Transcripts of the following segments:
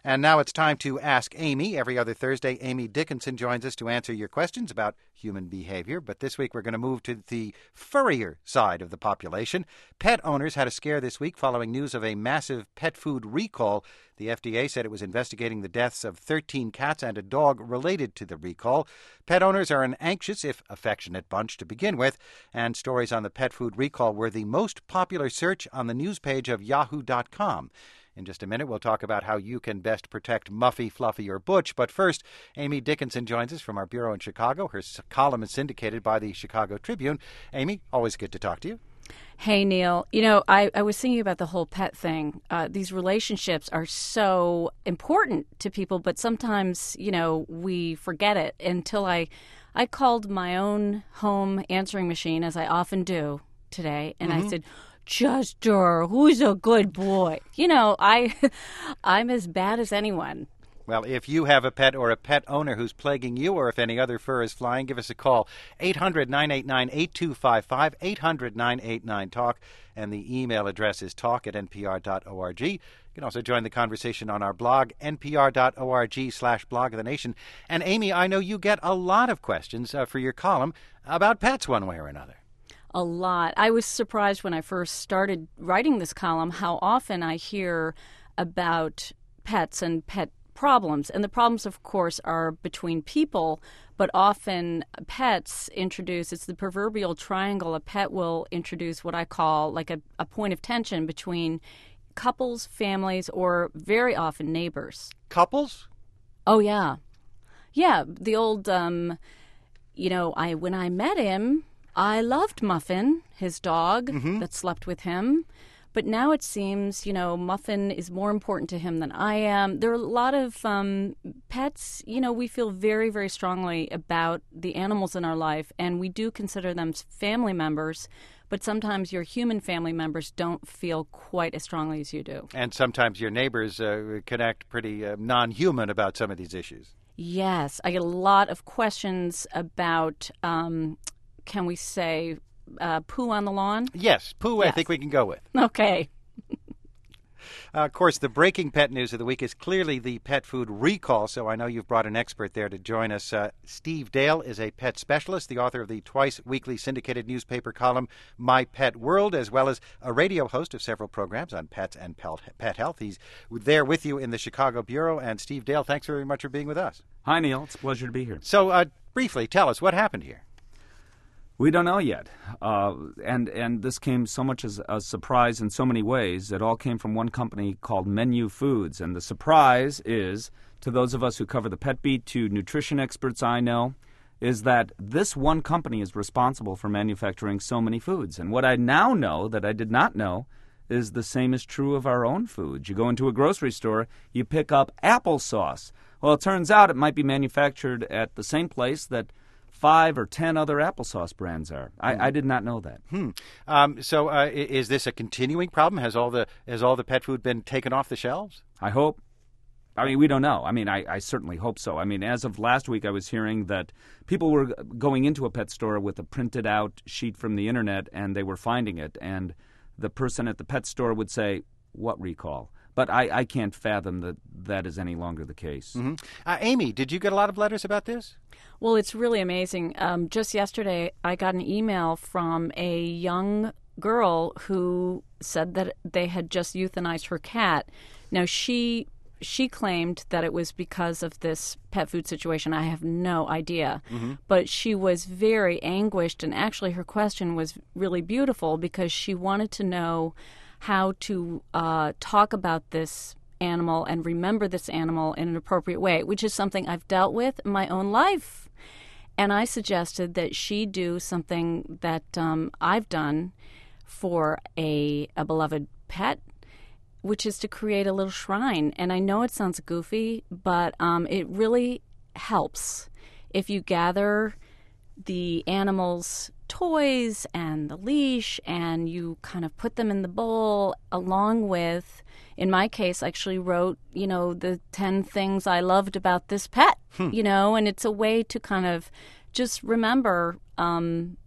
And now it's time to Ask Amy. Every other Thursday, Amy Dickinson joins us to answer your questions about human behavior. But this week, we're going to move to the furrier side of the population. Pet owners had a scare this week following news of a massive pet food recall. The FDA said it was investigating the deaths of 13 cats and a dog related to the recall. Pet owners are an anxious, if affectionate, bunch to begin with, and stories on the pet food recall were the most popular search on the news page of yahoo.com. In just a minute, we'll talk about how you can best protect Muffy, Fluffy, or Butch. But first, Amy Dickinson joins us from our bureau in Chicago. Her column is syndicated by the Chicago Tribune. Amy, always good to talk to you. Hey, Neil. You know, I was thinking about the whole pet thing. These relationships are so important to people, but sometimes, we forget it until I called my own home answering machine, as I often do today, and I said, Chester, who's a good boy? I'm as bad as anyone. Well, if you have a pet or a pet owner who's plaguing you, or if any other fur is flying, give us a call. 800-989-8255, 800-989-TALK, and the email address is talk@npr.org. You can also join the conversation on our blog, npr.org/blog of the nation. And Amy, I know you get a lot of questions for your column about pets one way or another. A lot. I was surprised when I first started writing this column how often I hear about pets and pet problems. And the problems, of course, are between people, but often pets introduce, it's the proverbial triangle. A pet will introduce what I call like a point of tension between couples, families, or very often neighbors. Couples? Oh, yeah. Yeah, the old, when I met him, I loved Muffin, his dog that slept with him. But now it seems, Muffin is more important to him than I am. There are a lot of pets, we feel very, very strongly about the animals in our life, and we do consider them family members. But sometimes your human family members don't feel quite as strongly as you do. And sometimes your neighbors connect pretty non-human about some of these issues. Yes. I get a lot of questions about, can we say, poo on the lawn? Yes, poo. Yes. I think we can go with. Okay. Of course, the breaking pet news of the week is clearly the pet food recall, so I know you've brought an expert there to join us. Steve Dale is a pet specialist, the author of the twice-weekly syndicated newspaper column My Pet World, as well as a radio host of several programs on pets and pet health. He's there with you in the Chicago Bureau. And Steve Dale, thanks very much for being with us. Hi, Neil. It's a pleasure to be here. So, briefly, tell us what happened here. We don't know yet, and this came so much as a surprise in so many ways. It all came from one company called Menu Foods, and the surprise is, to those of us who cover the pet beat, to nutrition experts I know, is that this one company is responsible for manufacturing so many foods. And what I now know that I did not know is the same is true of our own foods. You go into a grocery store, you pick up applesauce. Well, it turns out it might be manufactured at the same place that 5 or 10 other applesauce brands are. I did not know that. So is this a continuing problem? Has all the pet food been taken off the shelves? I hope. I mean, we don't know. I mean, I certainly hope so. I mean, as of last week, I was hearing that people were going into a pet store with a printed out sheet from the internet, and they were finding it. And the person at the pet store would say, "What recall?" But I can't fathom that is any longer the case. Amy, did you get a lot of letters about this? Well, it's really amazing. Just yesterday, I got an email from a young girl who said that they had just euthanized her cat. Now, she claimed that it was because of this pet food situation. I have no idea. But she was very anguished, and actually her question was really beautiful because she wanted to know how to talk about this animal and remember this animal in an appropriate way, which is something I've dealt with in my own life. And I suggested that she do something that I've done for a beloved pet, which is to create a little shrine. And I know it sounds goofy, but it really helps if you gather the animal's toys and the leash and you kind of put them in the bowl along with, in my case, I actually wrote, the 10 things I loved about this pet, and it's a way to kind of just remember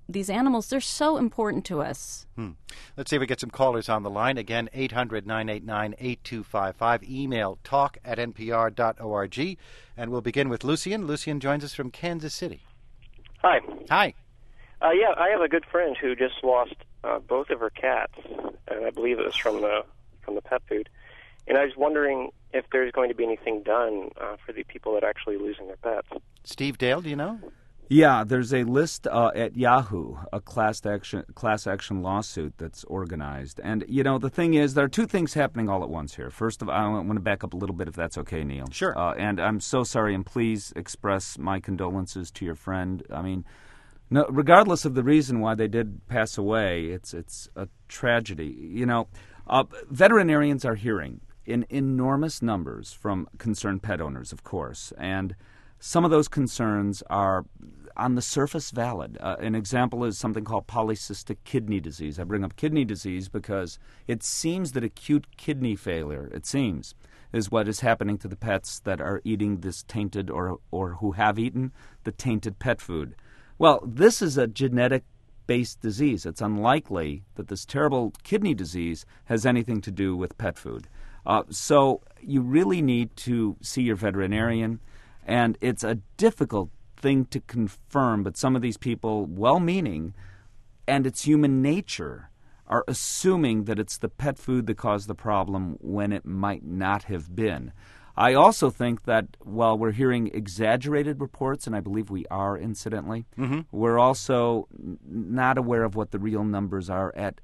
these animals, they're so important to us. Let's see if we get some callers on the line. Again, 800-989-8255. Email talk@npr.org. And we'll begin with Lucian. Lucian joins us from Kansas City. Hi. Hi. Yeah, I have a good friend who just lost both of her cats, and I believe it was from the pet food. And I was wondering if there's going to be anything done for the people that are actually losing their pets. Steve Dale, do you know? Yeah, there's a list at Yahoo, a class action lawsuit that's organized. And, you know, the thing is, there are two things happening all at once here. First of all, I want to back up a little bit, if that's okay, Neil. Sure. And I'm so sorry, and please express my condolences to your friend. I mean, no, regardless of the reason why they did pass away, it's a tragedy. You know, veterinarians are hearing in enormous numbers from concerned pet owners, of course, and some of those concerns are on the surface valid. An example is something called polycystic kidney disease. I bring up kidney disease because it seems that acute kidney failure, is what is happening to the pets that are eating this tainted or who have eaten the tainted pet food. Well, this is a genetic-based disease. It's unlikely that this terrible kidney disease has anything to do with pet food. So you really need to see your veterinarian, and it's a difficult thing to confirm, but some of these people, well-meaning, and it's human nature, are assuming that it's the pet food that caused the problem when it might not have been. I also think that while we're hearing exaggerated reports, and I believe we are, incidentally, we're also not aware of what the real numbers are at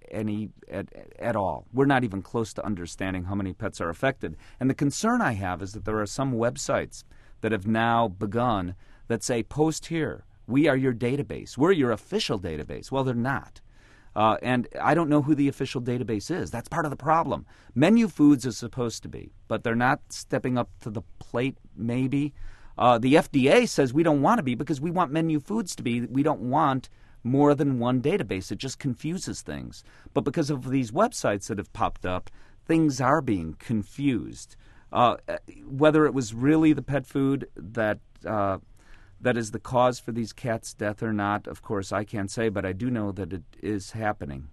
all. We're not even close to understanding how many pets are affected. And the concern I have is that there are some websites that have now begun that say, post here, we are your database. We're your official database. Well, they're not. And I don't know who the official database is. That's part of the problem. Menu Foods is supposed to be, but they're not stepping up to the plate, maybe. The FDA says we don't want to be because we want Menu Foods to be. We don't want more than one database. It just confuses things. But because of these websites that have popped up, things are being confused. Whether it was really the pet food that is the cause for these cats' death or not, of course, I can't say, but I do know that it is happening.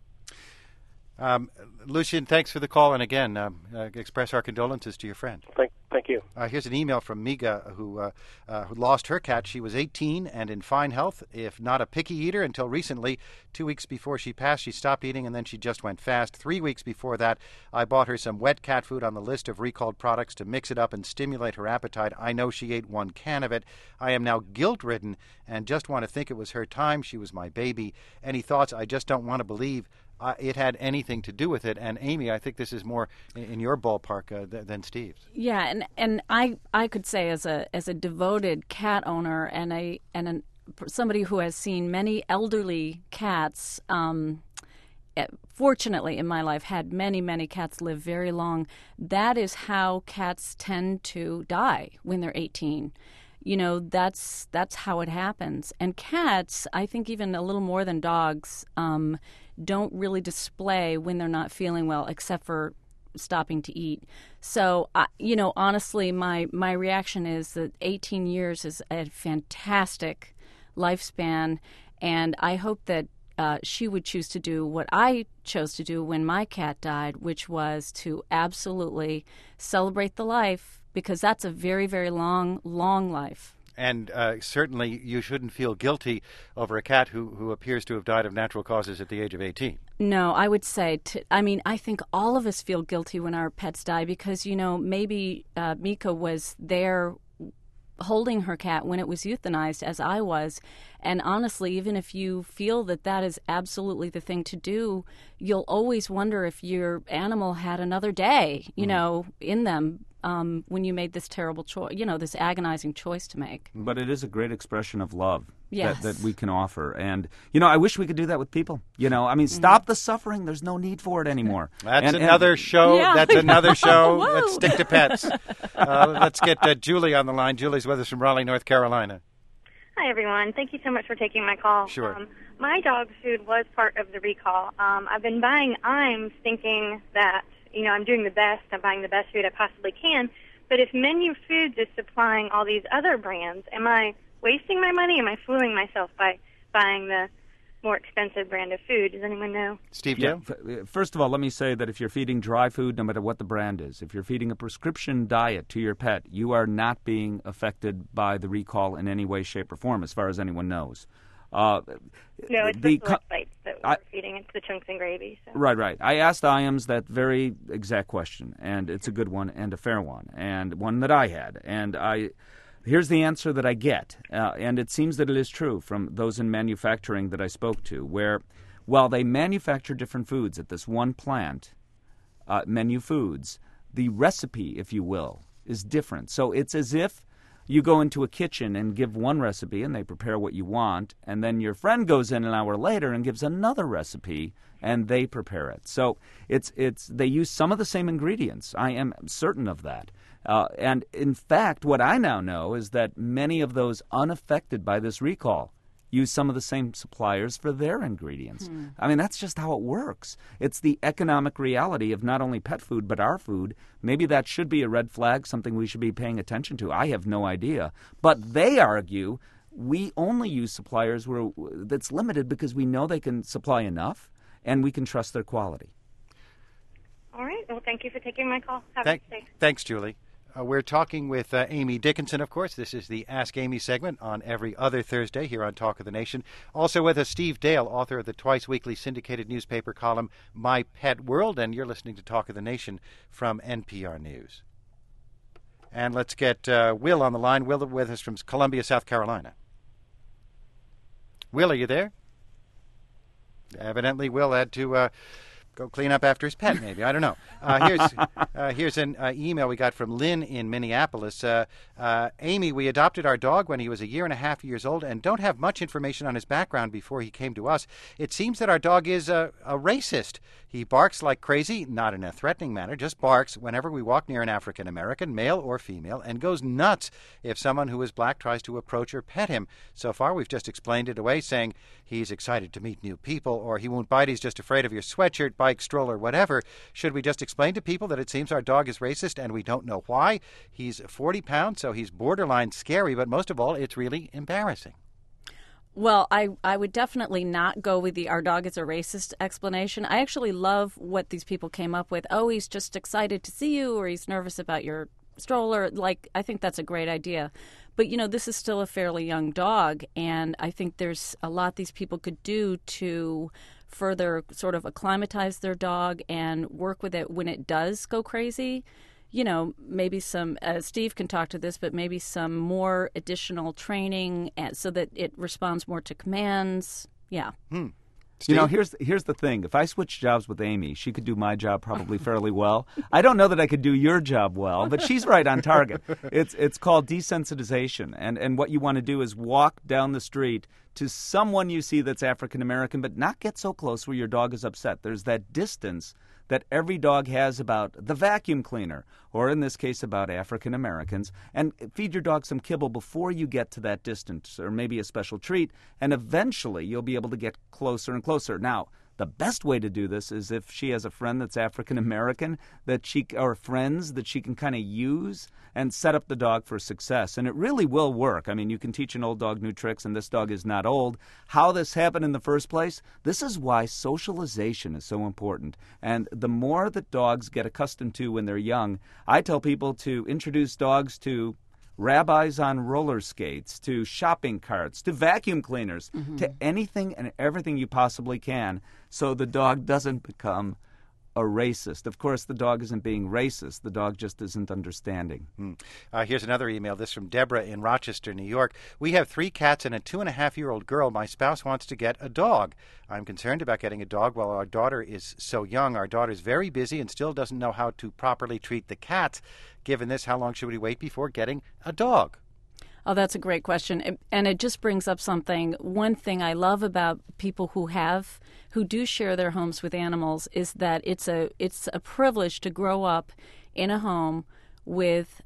Lucian, thanks for the call, and again, express our condolences to your friend. Thank you. Here's an email from Miga, who lost her cat. She was 18 and in fine health, if not a picky eater, until recently. 2 weeks before she passed, she stopped eating, and then she just went fast. 3 weeks before that, I bought her some wet cat food on the list of recalled products to mix it up and stimulate her appetite. I know she ate 1 can of it. I am now guilt-ridden and just want to think it was her time. She was my baby. Any thoughts? I just don't want to believe it had anything to do with it. And Amy, I think this is more in your ballpark than Steve's. Yeah, and I could say as a devoted cat owner and somebody who has seen many elderly cats, fortunately in my life had many cats live very long. That is how cats tend to die when they're 18. You know, that's how it happens. And cats, I think even a little more than dogs, don't really display when they're not feeling well, except for stopping to eat. So, honestly, my reaction is that 18 years is a fantastic lifespan, and I hope that she would choose to do what I chose to do when my cat died, which was to absolutely celebrate the life, because that's a very, very long life. And certainly you shouldn't feel guilty over a cat who appears to have died of natural causes at the age of 18. No, I would say, I think all of us feel guilty when our pets die because, maybe Mika was there holding her cat when it was euthanized, as I was. And honestly, even if you feel that is absolutely the thing to do, you'll always wonder if your animal had another day, in them. When you made this terrible choice, this agonizing choice to make. But it is a great expression of love yes. that we can offer. And, I wish we could do that with people. Stop the suffering. There's no need for it anymore. That's another show. Yeah. That's another show. Let's stick to pets. Let's get Julie on the line. Julie's with us from Raleigh, North Carolina. Hi, everyone. Thank you so much for taking my call. Sure. My dog's food was part of the recall. I've been buying Iams thinking that I'm doing the best. I'm buying the best food I possibly can. But if Menu Foods is supplying all these other brands, am I wasting my money? Am I fooling myself by buying the more expensive brand of food? Does anyone know? Steve Yeah. Dale? First of all, let me say that if you're feeding dry food, no matter what the brand is, if you're feeding a prescription diet to your pet, you are not being affected by the recall in any way, shape, or form, as far as anyone knows. No, it's the select bites that we're feeding. It's the chunks and gravy. So. Right. I asked IAMS that very exact question, and it's a good one and a fair one, and one that I had. And here's the answer that I get, and it seems that it is true from those in manufacturing that I spoke to, where while they manufacture different foods at this one plant, Menu Foods, the recipe, if you will, is different. So it's as if you go into a kitchen and give one recipe and they prepare what you want, and then your friend goes in an hour later and gives another recipe and they prepare it. So they use some of the same ingredients. I am certain of that. And in fact, what I now know is that many of those unaffected by this recall use some of the same suppliers for their ingredients. I mean, that's just how it works. It's the economic reality of not only pet food, but our food. Maybe that should be a red flag, something we should be paying attention to. I have no idea. But they argue we only use suppliers that's limited because we know they can supply enough and we can trust their quality. All right. Well, thank you for taking my call. Have a nice day. Thanks, Julie. We're talking with Amy Dickinson, of course. This is the Ask Amy segment on every other Thursday here on Talk of the Nation. Also with us, Steve Dale, author of the twice-weekly syndicated newspaper column My Pet World, and you're listening to Talk of the Nation from NPR News. And let's get Will on the line. Will with us from Columbia, South Carolina. Will, are you there? Evidently, Will had to go clean up after his pet, maybe. I don't know. Here's an email we got from Lynn in Minneapolis. Amy, we adopted our dog when he was 1.5 years old and don't have much information on his background before he came to us. It seems that our dog is a racist. He barks like crazy, not in a threatening manner, just barks whenever we walk near an African American, male or female, and goes nuts if someone who is black tries to approach or pet him. So far, we've just explained it away, saying he's excited to meet new people, or he won't bite, he's just afraid of your sweatshirt, bike, stroller, whatever. Should we just explain to people that it seems our dog is racist and we don't know why? He's 40 pounds, so he's borderline scary, but most of all, it's really embarrassing. Well, I would definitely not go with the our dog is a racist explanation. I actually love what these people came up with. Oh, he's just excited to see you, or he's nervous about your stroller. I think that's a great idea. But, this is still a fairly young dog, and I think there's a lot these people could do to further sort of acclimatize their dog and work with it when it does go crazy. Maybe some, Steve can talk to this, but maybe some more additional training so that it responds more to commands. Yeah. Here's the thing. If I switched jobs with Amy, she could do my job probably fairly well. I don't know that I could do your job well, but she's right on target. It's called desensitization. And what you want to do is walk down the street to someone you see that's African American, but not get so close where your dog is upset. There's that distance that every dog has about the vacuum cleaner, or in this case about African Americans, and feed your dog some kibble before you get to that distance, or maybe a special treat, and eventually you'll be able to get closer and closer. Now, the best way to do this is if she has a friend that's African American or friends that she can kind of use and set up the dog for success. And it really will work. I mean, you can teach an old dog new tricks, and this dog is not old. How this happened in the first place, this is why socialization is so important. And the more that dogs get accustomed to when they're young, I tell people to introduce dogs to rabbis on roller skates, to shopping carts, to vacuum cleaners, to anything and everything you possibly can, so the dog doesn't become a racist. Of course, the dog isn't being racist. The dog just isn't understanding. Here's another email. This from Deborah in Rochester, New York. We have 3 cats and a 2.5-year-old girl. My spouse wants to get a dog. I'm concerned about getting a dog while our daughter is so young. Our daughter's very busy and still doesn't know how to properly treat the cats. Given this, how long should we wait before getting a dog? Oh, that's a great question. And it just brings up something. One thing I love about people who do share their homes with animals is that it's a privilege to grow up in a home with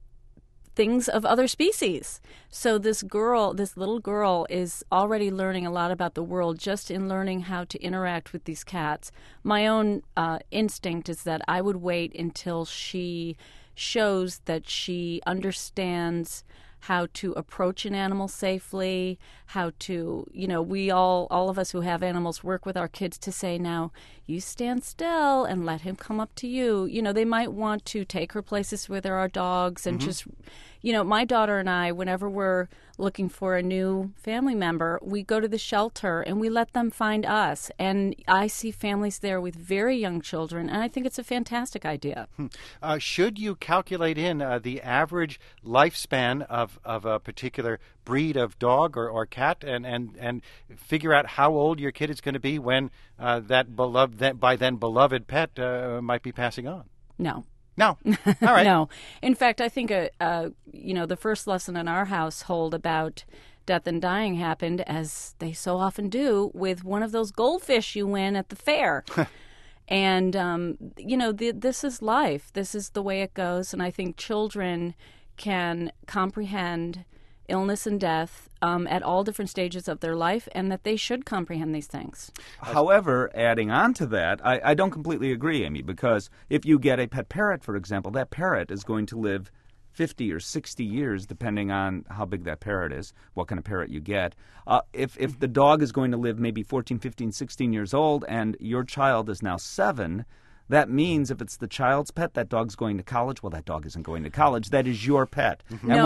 things of other species. So this little girl is already learning a lot about the world just in learning how to interact with these cats. My own instinct is that I would wait until she shows that she understands how to approach an animal safely, how to, we all of us who have animals work with our kids to say, now, you stand still and let him come up to you. They might want to take her places where there are dogs and just, my daughter and I, whenever we're looking for a new family member, we go to the shelter and we let them find us. And I see families there with very young children, and I think it's a fantastic idea. Should you calculate in the average lifespan of a particular breed of dog or cat and figure out how old your kid is going to be when that by then beloved pet might be passing on? No. No. All right. No. In fact, I think, the first lesson in our household about death and dying happened, as they so often do, with one of those goldfish you win at the fair. And, this is life. This is the way it goes. And I think children can comprehend illness and death at all different stages of their life, and that they should comprehend these things. However, adding on to that, I don't completely agree, Amy, because if you get a pet parrot, for example, that parrot is going to live 50 or 60 years, depending on how big that parrot is, what kind of parrot you get. If the dog is going to live maybe 14, 15, 16 years old, and your child is now 7, that means if it's the child's pet, that dog's going to college. Well, that dog isn't going to college. That is your pet.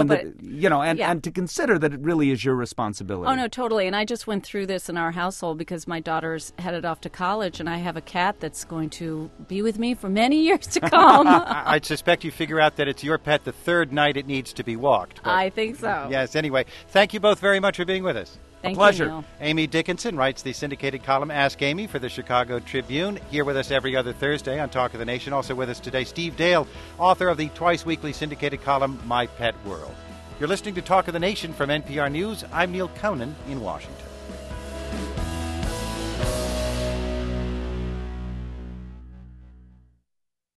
And to consider that it really is your responsibility. Oh, no, totally. And I just went through this in our household because my daughter's headed off to college, and I have a cat that's going to be with me for many years to come. I'd suspect you figure out that it's your pet the third night it needs to be walked. But I think so. Yes, anyway. Thank you both very much for being with us. Thank a pleasure. You, Neil. Amy Dickinson writes the syndicated column Ask Amy for the Chicago Tribune. Here with us every other Thursday on Talk of the Nation. Also with us today, Steve Dale, author of the twice-weekly syndicated column My Pet World. You're listening to Talk of the Nation from NPR News. I'm Neil Conan in Washington.